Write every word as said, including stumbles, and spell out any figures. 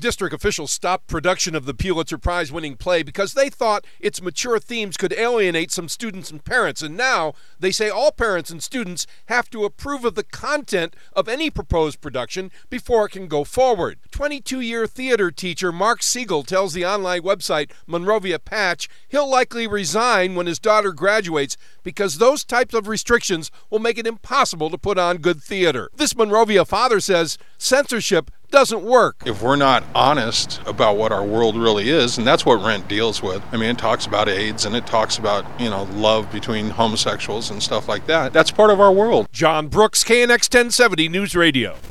District officials stopped production of the Pulitzer Prize-winning play because they thought its mature themes could alienate some students and parents, and now they say all parents and students have to approve of the content of any proposed production before it can go forward. twenty-two-year theater teacher Mark Siegel tells the online website Monrovia Patch he'll likely resign when his daughter graduates because those types of restrictions will make it impossible to put on good theater. This Monrovia father says censorship doesn't work. If we're not honest about what our world really is, and that's what Rent deals with. I mean, it talks about AIDS and it talks about, you know, love between homosexuals and stuff like that. That's part of our world. John Brooks, K N X ten seventy News Radio.